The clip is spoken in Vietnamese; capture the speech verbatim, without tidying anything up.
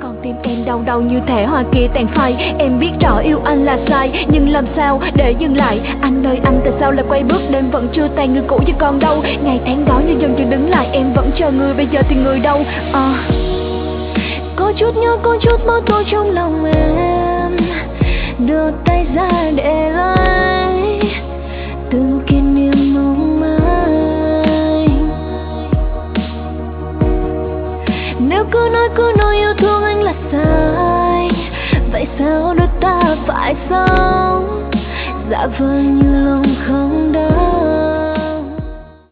Con tim em đau đau như thể hoa kia tàn phai. Em biết rõ yêu anh là sai, nhưng làm sao để dừng lại. Anh ơi anh tại sao lại quay bước, đêm vẫn chưa tan, người cũ với con đâu. Ngày tháng đó như dần chưa đứng lại, em vẫn chờ người, bây giờ thì người đâu. À, có chút nhớ, có chút mơ thôi trong lòng em. Đưa tay ra để lấy từng kỷ niệm mong manh. Nếu cứ nói cứ nói yêu thương anh là sai, vậy sao đôi ta phải sống giả vờ như lòng không